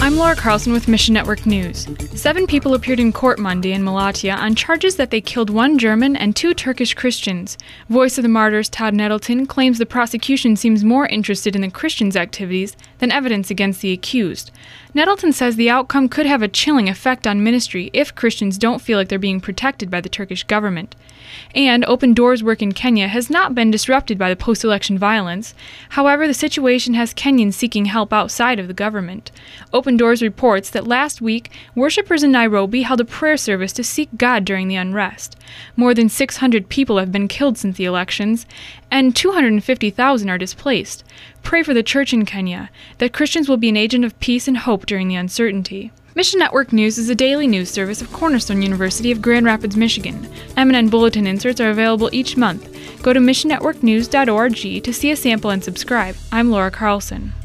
I'm Laura Carlson with Mission Network News. 7 people appeared in court Monday in Malatya on charges that they killed 1 German and 2 Turkish Christians. Voice of the Martyrs Todd Nettleton claims the prosecution seems more interested in the Christians' activities than evidence against the accused. Nettleton says the outcome could have a chilling effect on ministry if Christians don't feel like they're being protected by the Turkish government. And Open Doors' work in Kenya has not been disrupted by the post-election violence. However, the situation has Kenyans seeking help outside of the government. Open Doors reports that last week, worshippers in Nairobi held a prayer service to seek God during the unrest. More than 600 people have been killed since the elections, and 250,000 are displaced. Pray for the church in Kenya, that Christians will be an agent of peace and hope during the uncertainty. Mission Network News is a daily news service of Cornerstone University of Grand Rapids, Michigan. MNN Bulletin inserts are available each month. Go to missionnetworknews.org to see a sample and subscribe. I'm Laura Carlson.